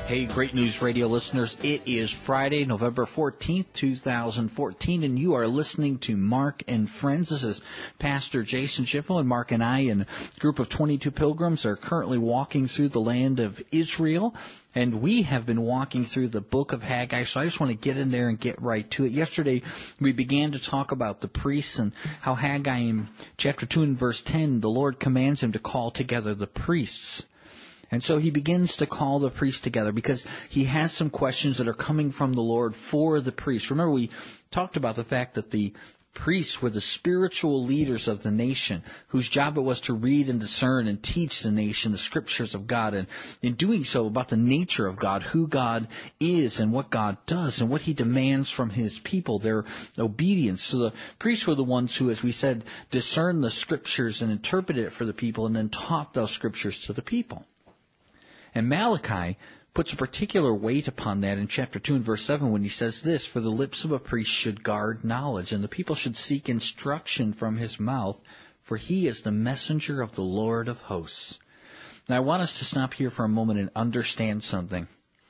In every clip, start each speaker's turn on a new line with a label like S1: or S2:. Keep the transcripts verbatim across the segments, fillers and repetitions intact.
S1: Hey, Great News Radio listeners, it is Friday, November fourteenth, two thousand fourteen, and you are listening to Mark and Friends. This is Pastor Jason Schiffel, and Mark and I and a group of twenty-two pilgrims are currently walking through the land of Israel, and we have been walking through the book of Haggai, so I just want to get in there and get right to it. Yesterday, we began to talk about the priests and how Haggai in chapter two and verse ten, the Lord commands him to call together the priests. And so he begins to call the priests together because he has some questions that are coming from the Lord for the priests. Remember, we talked about the fact that the priests were the spiritual leaders of the nation, whose job it was to read and discern and teach the nation the scriptures of God, and in doing so about the nature of God, who God is and what God does and what he demands from his people, their obedience. So the priests were the ones who, as we said, discerned the scriptures and interpreted it for the people and then taught those scriptures to the people. And Malachi puts a particular weight upon that in chapter two and verse seven when he says this, "For the lips of a priest should guard knowledge, and the people should seek instruction from his mouth, for he is the messenger of the Lord of hosts." Now I want us to stop here for a moment and understand something.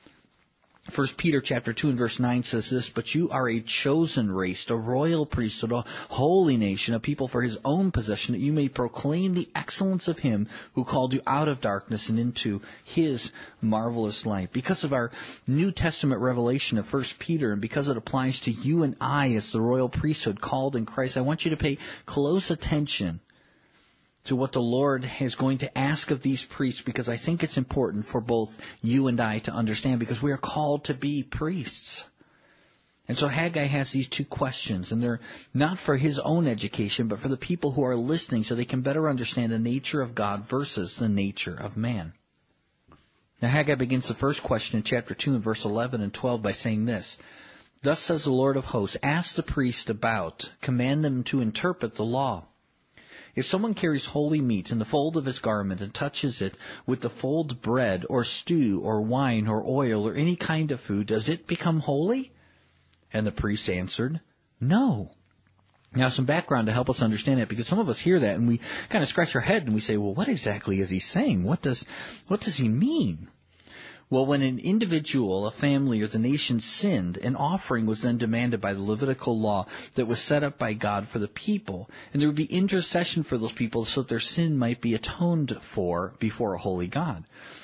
S1: First Peter chapter two and verse nine says this, "But you are a chosen race, a royal priesthood, a holy nation, a people for his own possession, that you may proclaim the excellence of him who called you out of darkness and into his marvelous light." Because of our New Testament revelation of First Peter, and because it applies to you and I as the royal priesthood called in Christ, I want you to pay close attention to what the Lord is going to ask of these priests, because I think it's important for both you and I to understand, because we are called to be priests. And so Haggai has these two questions, and they're not for his own education, but for the people who are listening so they can better understand the nature of God versus the nature of man. Now Haggai begins the first question in chapter two and verse eleven and twelve by saying this, "Thus says the Lord of hosts, ask the priest about, command them to interpret the law. If someone carries holy meat in the fold of his garment and touches it with the fold bread or stew or wine or oil or any kind of food, does it become holy?" And the priest answered, "No." Now some background to help us understand it, because some of us hear that and we kind of scratch our head and we say, well, what exactly is he saying? What does, what does he mean? Well, when an individual, a family, or the nation sinned, an offering was then demanded by the Levitical law that was set up by God for the people, and there would be intercession for those people so that their sin might be atoned for before a holy God.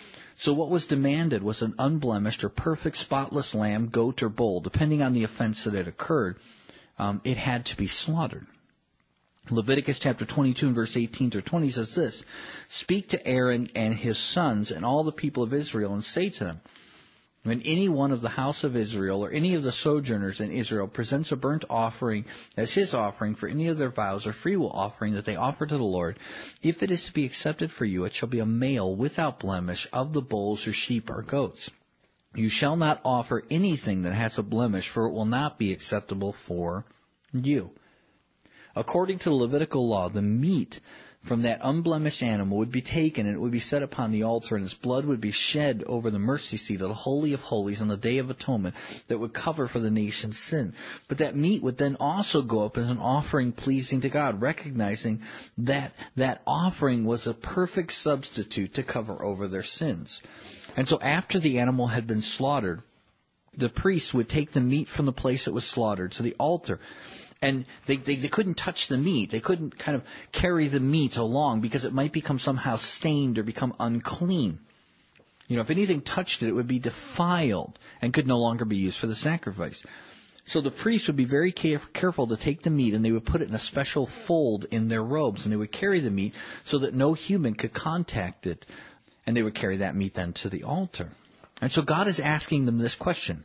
S1: So what was demanded was an unblemished or perfect spotless lamb, goat, or bull, depending on the offense that had occurred. Um, it had to be slaughtered. Leviticus chapter twenty-two and verse eighteen through twenty says this, "Speak to Aaron and his sons and all the people of Israel and say to them, when any one of the house of Israel or any of the sojourners in Israel presents a burnt offering as his offering for any of their vows or freewill offering that they offer to the Lord, if it is to be accepted for you, it shall be a male without blemish of the bulls or sheep or goats. You shall not offer anything that has a blemish, for it will not be acceptable for you." According to the Levitical law, the meat from that unblemished animal would be taken and it would be set upon the altar, and its blood would be shed over the mercy seat of the Holy of Holies on the Day of Atonement that would cover for the nation's sin. But that meat would then also go up as an offering pleasing to God, recognizing that that offering was a perfect substitute to cover over their sins. And so after the animal had been slaughtered, the priest would take the meat from the place it was slaughtered to the altar. And they, they, they couldn't touch the meat. They couldn't kind of carry the meat along because it might become somehow stained or become unclean. You know, if anything touched it, it would be defiled and could no longer be used for the sacrifice. So the priests would be very care- careful to take the meat, and they would put it in a special fold in their robes, and they would carry the meat so that no human could contact it. And they would carry that meat then to the altar. And so God is asking them this question.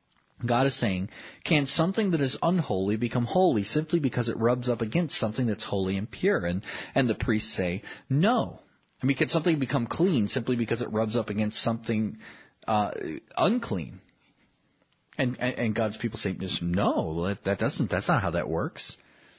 S1: God is saying, can something that is unholy become holy simply because it rubs up against something that's holy and pure? And, and the priests say, no. I mean, can something become clean simply because it rubs up against something uh, unclean? And, and, and God's people say, no, that, that doesn't, that's not how that works.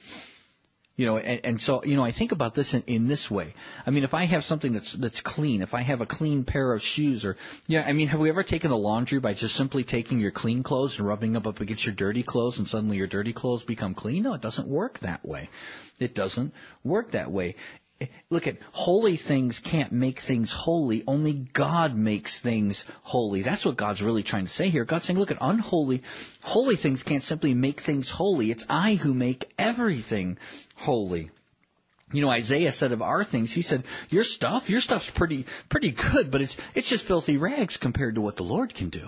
S1: You know, and, and so, you know, I think about this in, in this way. I mean, if I have something that's that's clean, if I have a clean pair of shoes, or, yeah, I mean, have we ever taken the laundry by just simply taking your clean clothes and rubbing them up against your dirty clothes, and suddenly your dirty clothes become clean? No, it doesn't work that way. It doesn't work that way. Look at, holy things can't make things holy. Only God makes things holy. That's what God's really trying to say here. God's saying, look at unholy, holy things can't simply make things holy. It's I who make everything holy. You know, Isaiah said of our things, he said, your stuff, your stuff's pretty, pretty good, but it's, it's just filthy rags compared to what the Lord can do.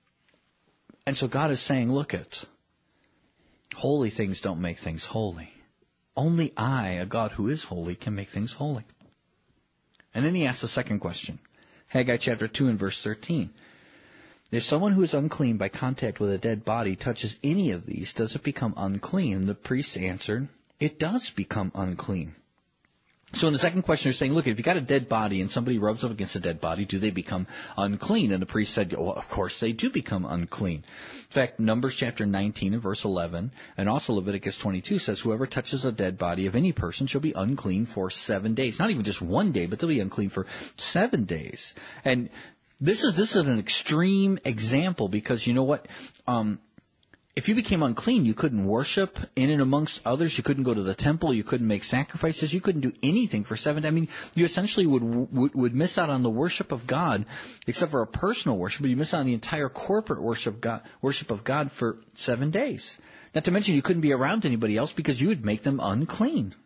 S1: And so God is saying, look at, holy things don't make things holy. Only I, a God who is holy, can make things holy. And then he asks the second question. Haggai chapter two and verse thirteen. If someone who is unclean by contact with a dead body touches any of these, does it become unclean? And the priests answered, it does become unclean. So in the second question, they're saying, look, if you got a dead body and somebody rubs up against a dead body, do they become unclean? And the priest said, well, of course they do become unclean. In fact, Numbers chapter nineteen and verse eleven, and also Leviticus twenty-two says, whoever touches a dead body of any person shall be unclean for seven days. Not even just one day, but they'll be unclean for seven days. And this is this is an extreme example because you know what? Um, If you became unclean, you couldn't worship in and amongst others. You couldn't go to the temple. You couldn't make sacrifices. You couldn't do anything for seven days. I mean, you essentially would, would would miss out on the worship of God, except for a personal worship. But you miss out on the entire corporate worship of God, worship of God for seven days. Not to mention, you couldn't be around anybody else because you would make them unclean.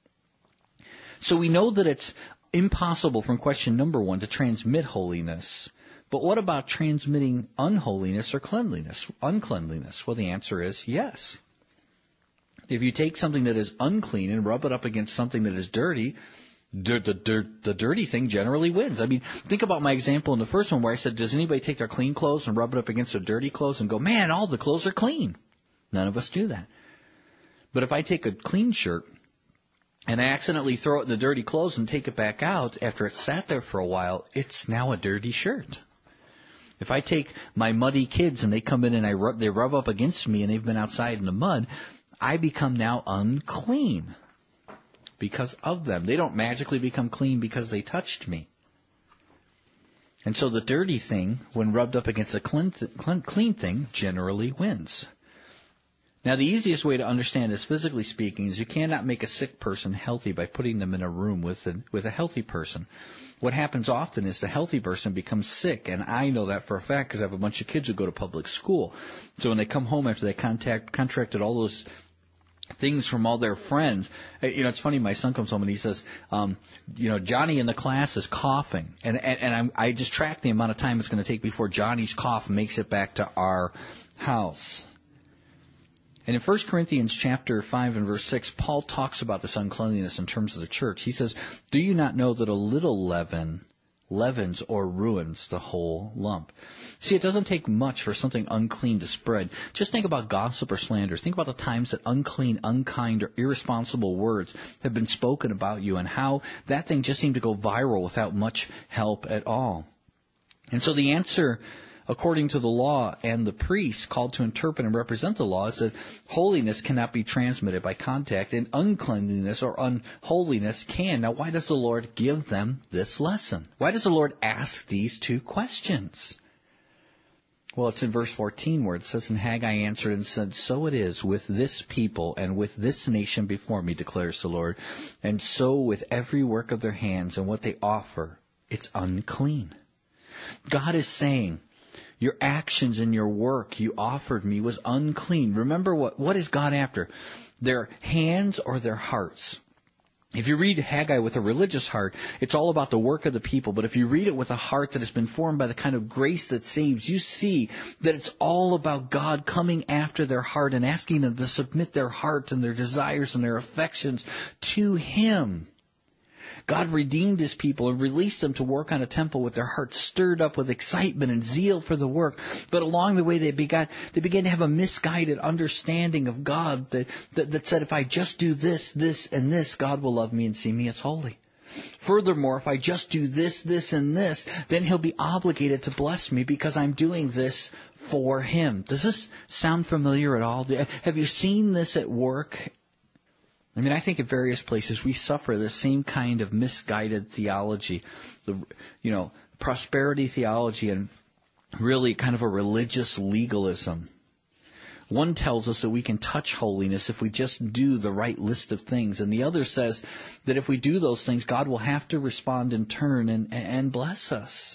S1: So we know that it's impossible from question number one to transmit holiness. But what about transmitting unholiness or cleanliness, uncleanliness? Well, the answer is yes. If you take something that is unclean and rub it up against something that is dirty, the, the, the dirty thing generally wins. I mean, think about my example in the first one where I said, does anybody take their clean clothes and rub it up against their dirty clothes and go, man, all the clothes are clean? None of us do that. But if I take a clean shirt and I accidentally throw it in the dirty clothes and take it back out after it's sat there for a while, it's now a dirty shirt. If I take my muddy kids and they come in and I rub, they rub up against me and they've been outside in the mud, I become now unclean because of them. They don't magically become clean because they touched me. And so the dirty thing, when rubbed up against a clean, th- clean thing, generally wins. Now, the easiest way to understand this, physically speaking, is you cannot make a sick person healthy by putting them in a room with a, with a healthy person. What happens often is the healthy person becomes sick, and I know that for a fact because I have a bunch of kids who go to public school. So when they come home after they contact, contracted all those things from all their friends, you know, it's funny, my son comes home and he says, um, you know, Johnny in the class is coughing, and, and, and I'm, I just track the amount of time it's going to take before Johnny's cough makes it back to our house. And in First Corinthians chapter five and verse six, Paul talks about this uncleanliness in terms of the church. He says, do you not know that a little leaven leavens or ruins the whole lump? See, it doesn't take much for something unclean to spread. Just think about gossip or slander. Think about the times that unclean, unkind, or irresponsible words have been spoken about you and how that thing just seemed to go viral without much help at all. And so the answer, according to the law and the priests called to interpret and represent the law, is that holiness cannot be transmitted by contact, and uncleanliness or unholiness can. Now, why does the Lord give them this lesson? Why does the Lord ask these two questions? Well, it's in verse fourteen where it says, and Haggai answered and said, so it is with this people and with this nation before me, declares the Lord, and so with every work of their hands and what they offer, it's unclean. God is saying, your actions and your work you offered me was unclean. Remember, what, what is God after? Their hands or their hearts? If you read Haggai with a religious heart, it's all about the work of the people. But if you read it with a heart that has been formed by the kind of grace that saves, you see that it's all about God coming after their heart and asking them to submit their heart and their desires and their affections to Him. God redeemed His people and released them to work on a temple with their hearts stirred up with excitement and zeal for the work. But along the way, they began, they began to have a misguided understanding of God that, that, that said, if I just do this, this, and this, God will love me and see me as holy. Furthermore, if I just do this, this, and this, then He'll be obligated to bless me because I'm doing this for Him. Does this sound familiar at all? Have you seen this at work? I mean, I think at various places we suffer the same kind of misguided theology, the, you know, prosperity theology and really kind of a religious legalism. One tells us that we can touch holiness if we just do the right list of things. And the other says that if we do those things, God will have to respond in turn and, and bless us.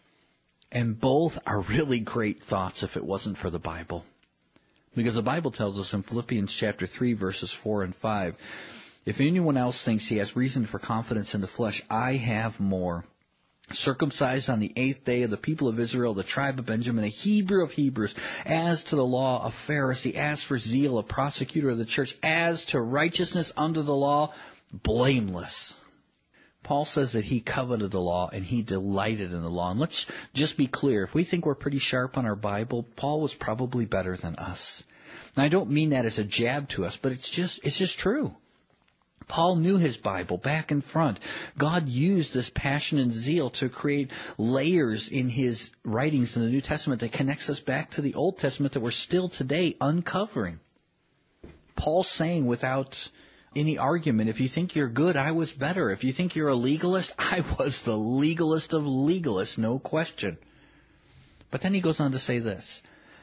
S1: And both are really great thoughts if it wasn't for the Bible. Because the Bible tells us in Philippians chapter three, verses four and five, if anyone else thinks he has reason for confidence in the flesh, I have more. Circumcised on the eighth day of the people of Israel, the tribe of Benjamin, a Hebrew of Hebrews, as to the law, a Pharisee, as for zeal, a prosecutor of the church, as to righteousness under the law, blameless. Paul says that he coveted the law and he delighted in the law. And let's just be clear, if we think we're pretty sharp on our Bible, Paul was probably better than us. And I don't mean that as a jab to us, but it's just it's just true. Paul knew his Bible back and front. God used this passion and zeal to create layers in his writings in the New Testament that connects us back to the Old Testament that we're still today uncovering. Paul's saying without any argument, if you think you're good, I was better. If you think you're a legalist, I was the legalist of legalists, no question. But then he goes on to say this.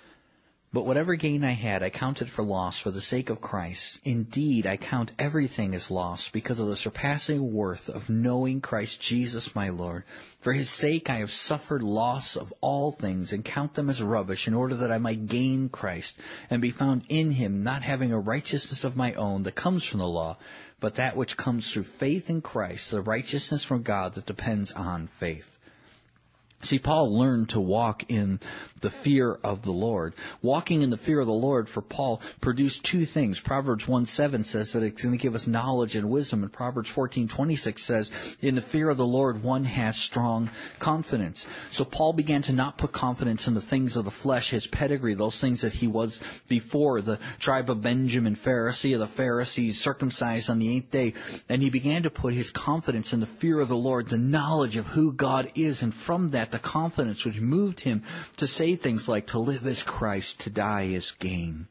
S1: But whatever gain I had, I counted for loss for the sake of Christ. Indeed, I count everything as loss because of the surpassing worth of knowing Christ Jesus my Lord. For his sake I have suffered loss of all things and count them as rubbish in order that I might gain Christ and be found in him, not having a righteousness of my own that comes from the law, but that which comes through faith in Christ, the righteousness from God that depends on faith. See, Paul learned to walk in the fear of the Lord. Walking in the fear of the Lord for Paul produced two things. Proverbs one seven says that it's going to give us knowledge and wisdom. And Proverbs fourteen twenty-six says, in the fear of the Lord one has strong confidence. So Paul began to not put confidence in the things of the flesh, his pedigree, those things that he was before, the tribe of Benjamin, Pharisee of the Pharisees, circumcised on the eighth day. And he began to put his confidence in the fear of the Lord, the knowledge of who God is. And from that, the confidence which moved him to say things like, to live is Christ, to die is gain.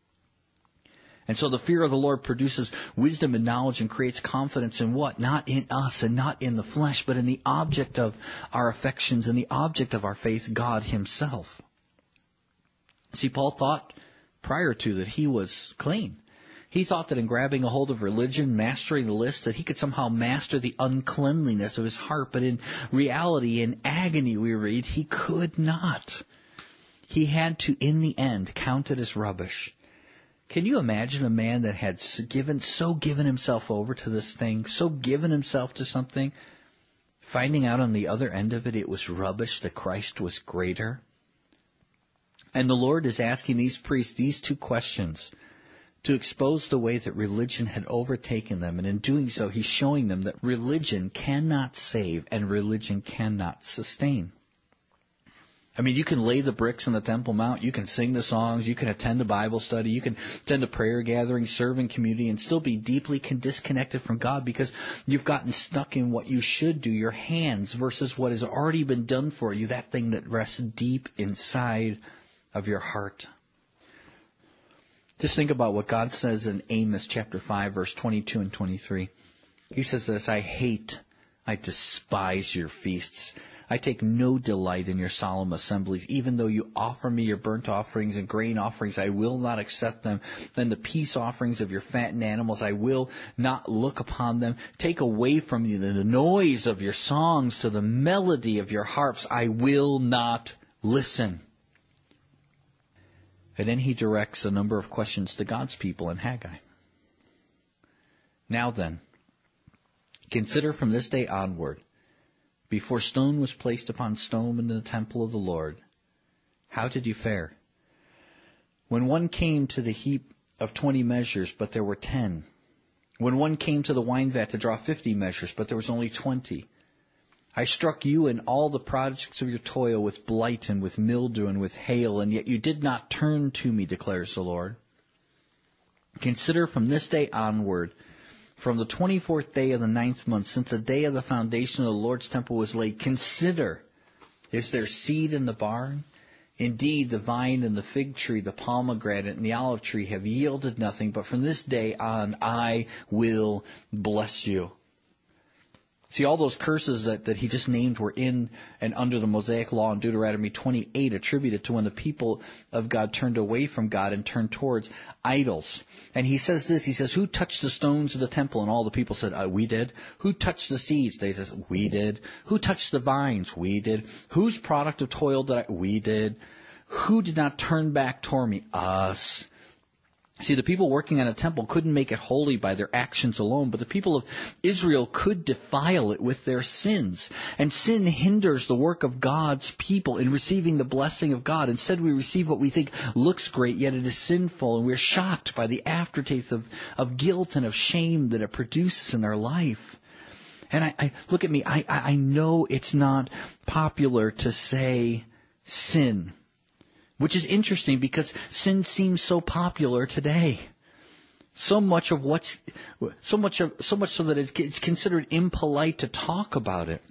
S1: And so the fear of the Lord produces wisdom and knowledge and creates confidence in what? Not in us and not in the flesh, but in the object of our affections and the object of our faith, God himself. See, Paul thought prior to that he was clean. He thought that in grabbing a hold of religion, mastering the list, that he could somehow master the uncleanliness of his heart. But in reality, in agony, we read, he could not. He had to, in the end, count it as rubbish. Can you imagine a man that had given so given himself over to this thing, so given himself to something, finding out on the other end of it, it was rubbish, that Christ was greater? And the Lord is asking these priests these two questions to expose the way that religion had overtaken them. And in doing so, he's showing them that religion cannot save and religion cannot sustain. I mean, you can lay the bricks on the Temple Mount, you can sing the songs, you can attend a Bible study, you can attend a prayer gathering, serve in community, and still be deeply disconnected from God because you've gotten stuck in what you should do, your hands, versus what has already been done for you, that thing that rests deep inside of your heart. Just think about what God says in Amos chapter five, verse twenty-two and twenty-three. He says this, I hate, I despise your feasts. I take no delight in your solemn assemblies. Even though you offer me your burnt offerings and grain offerings, I will not accept them. Then the peace offerings of your fattened animals, I will not look upon them. Take away from you the noise of your songs, to the melody of your harps, I will not listen. And then he directs a number of questions to God's people in Haggai. Now then, consider from this day onward, before stone was placed upon stone in the temple of the Lord, how did you fare? When one came to the heap of twenty measures, but there were ten. When one came to the wine vat to draw fifty measures, but there was only twenty. I struck you and all the projects of your toil with blight and with mildew and with hail, and yet you did not turn to me, declares the Lord. Consider from this day onward, from the twenty-fourth day of the ninth month, since the day of the foundation of the Lord's temple was laid, consider, is there seed in the barn? Indeed, the vine and the fig tree, the pomegranate and the olive tree have yielded nothing, but from this day on I will bless you. See, all those curses that, that he just named were in and under the Mosaic law in Deuteronomy twenty-eight, attributed to when the people of God turned away from God and turned towards idols. And he says this, he says, who touched the stones of the temple? And all the people said, uh, we did. Who touched the seeds? They said, we did. Who touched the vines? We did. Whose product of toil did I? We did. Who did not turn back toward me? Us. See, the people working on a temple couldn't make it holy by their actions alone, but the people of Israel could defile it with their sins. And sin hinders the work of God's people in receiving the blessing of God. Instead, we receive what we think looks great, yet it is sinful, and we're shocked by the aftertaste of, of guilt and of shame that it produces in our life. And I, I look at me, I, I know it's not popular to say sin. Which is interesting because sin seems so popular today. So much of what's, so much of, so much so that it's considered impolite to talk about it.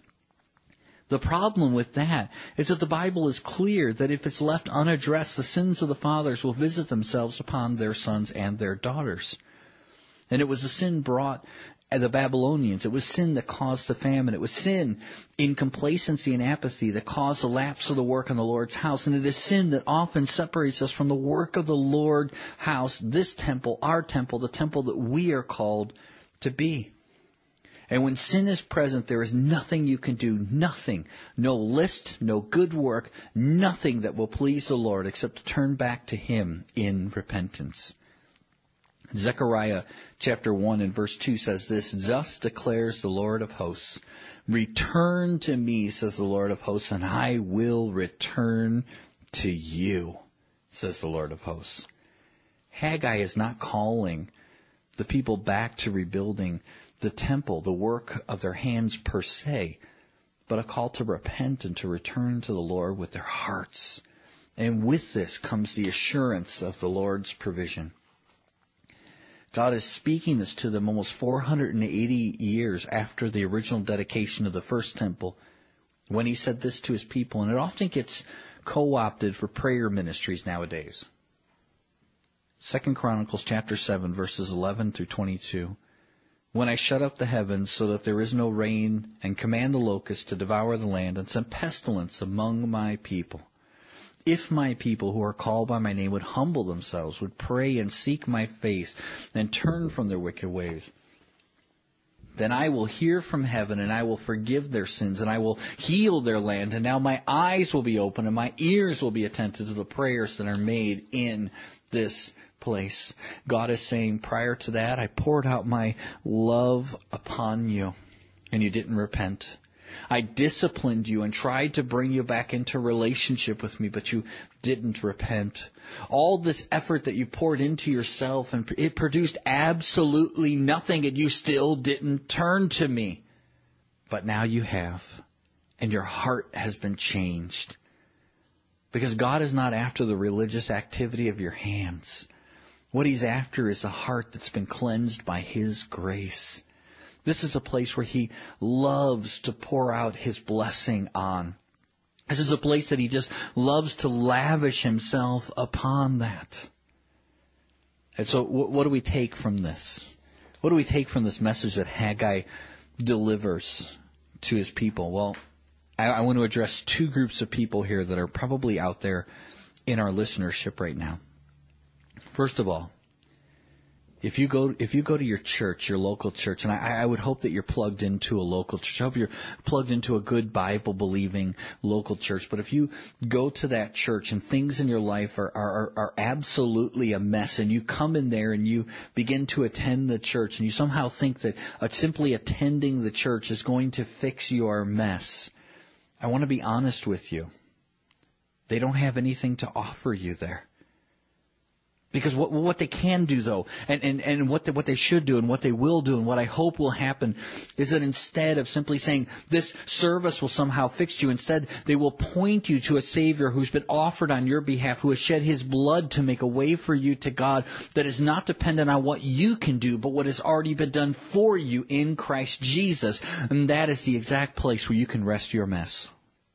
S1: The problem with that is that the Bible is clear that if it's left unaddressed, the sins of the fathers will visit themselves upon their sons and their daughters. And it was the sin brought the Babylonians. It was sin that caused the famine. It was sin in complacency and apathy that caused the lapse of the work on the Lord's house. And it is sin that often separates us from the work of the Lord's house, this temple, our temple, the temple that we are called to be. And when sin is present, there is nothing you can do, nothing, no list, no good work, nothing that will please the Lord except to turn back to Him in repentance. Zechariah chapter one and verse two says this, thus declares the Lord of hosts, return to me, says the Lord of hosts, and I will return to you, says the Lord of hosts. Haggai is not calling the people back to rebuilding the temple, the work of their hands per se, but a call to repent and to return to the Lord with their hearts. And with this comes the assurance of the Lord's provision. God is speaking this to them almost four hundred eighty years after the original dedication of the first temple, when He said this to His people. And it often gets co-opted for prayer ministries nowadays. Second Chronicles chapter seven, verses eleven through twenty-two. When I shut up the heavens so that there is no rain, and command the locusts to devour the land, and send pestilence among my people. If my people who are called by my name would humble themselves, would pray and seek my face, and turn from their wicked ways, then I will hear from heaven, and I will forgive their sins, and I will heal their land. And now my eyes will be open, and my ears will be attentive to the prayers that are made in this place. God is saying, prior to that, I poured out my love upon you, and you didn't repent. I disciplined you and tried to bring you back into relationship with me, but you didn't repent. All this effort that you poured into yourself, and it produced absolutely nothing, and you still didn't turn to me. But now you have, and your heart has been changed. Because God is not after the religious activity of your hands. What He's after is a heart that's been cleansed by His grace. This is a place where He loves to pour out His blessing on. This is a place that He just loves to lavish Himself upon that. And so what do we take from this? What do we take from this message that Haggai delivers to his people? Well, I, I want to address two groups of people here that are probably out there in our listenership right now. First of all, If you go, if you go to your church, your local church, and I, I would hope that you're plugged into a local church. I hope you're plugged into a good Bible-believing local church. But if you go to that church and things in your life are, are, are absolutely a mess, and you come in there and you begin to attend the church, and you somehow think that uh, simply attending the church is going to fix your mess, I want to be honest with you. They don't have anything to offer you there. Because what what they can do, though, and, and, and what, the, what they should do and what they will do and what I hope will happen is that instead of simply saying this service will somehow fix you, instead they will point you to a Savior who's been offered on your behalf, who has shed His blood to make a way for you to God that is not dependent on what you can do, but what has already been done for you in Christ Jesus. And that is the exact place where you can rest your mess.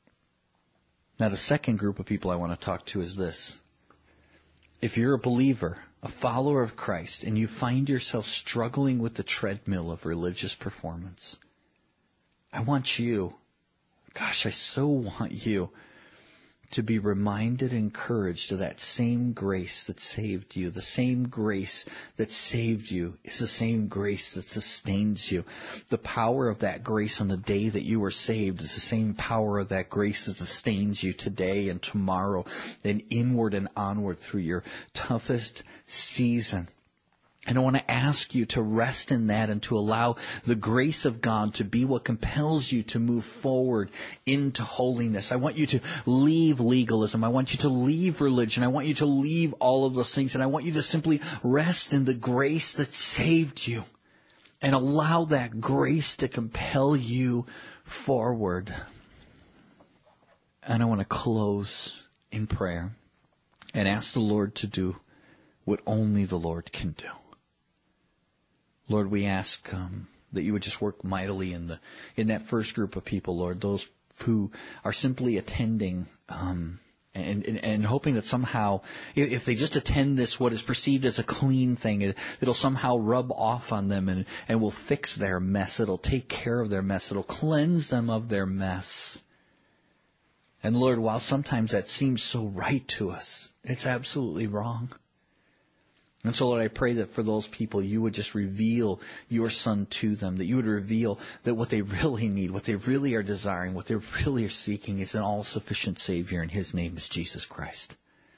S1: Now, the second group of people I want to talk to is this. If you're a believer, a follower of Christ, and you find yourself struggling with the treadmill of religious performance, I want you, gosh, I so want you to be reminded and encouraged of that same grace that saved you. The same grace that saved you is the same grace that sustains you. The power of that grace on the day that you were saved is the same power of that grace that sustains you today and tomorrow and inward and onward through your toughest season. And I want to ask you to rest in that and to allow the grace of God to be what compels you to move forward into holiness. I want you to leave legalism. I want you to leave religion. I want you to leave all of those things. And I want you to simply rest in the grace that saved you and allow that grace to compel you forward. And I want to close in prayer and ask the Lord to do what only the Lord can do. Lord, we ask um, that you would just work mightily in the in that first group of people, Lord, those who are simply attending um, and, and, and hoping that somehow, if they just attend this, what is perceived as a clean thing, it, it'll somehow rub off on them and, and will fix their mess. It'll take care of their mess. It'll cleanse them of their mess. And Lord, while sometimes that seems so right to us, it's absolutely wrong. And so, Lord, I pray that for those people, you would just reveal your Son to them, that you would reveal that what they really need, what they really are desiring, what they really are seeking is an all-sufficient Savior, and His name is Jesus Christ.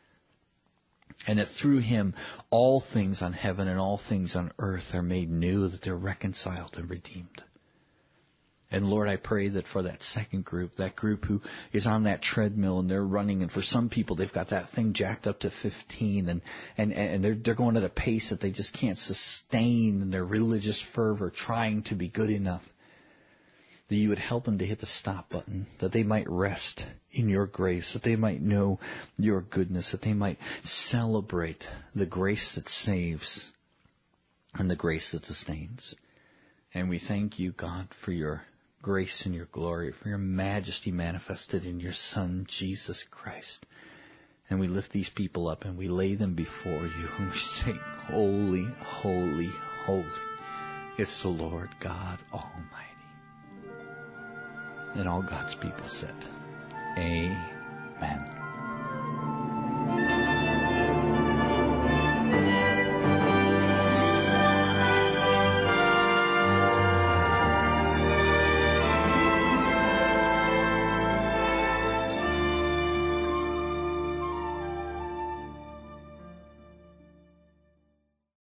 S1: And that through Him, all things on heaven and all things on earth are made new, that they're reconciled and redeemed. And Lord, I pray that for that second group, that group who is on that treadmill and they're running, and for some people they've got that thing jacked up to fifteen, and, and, and they're, they're going at a pace that they just can't sustain in their religious fervor, trying to be good enough, that you would help them to hit the stop button, that they might rest in your grace, that they might know your goodness, that they might celebrate the grace that saves and the grace that sustains. And we thank you, God, for your grace and your glory, for your majesty manifested in your Son, Jesus Christ. And we lift these people up and we lay them before you and we say, holy, holy, holy. It's the Lord God Almighty. And all God's people said, Amen.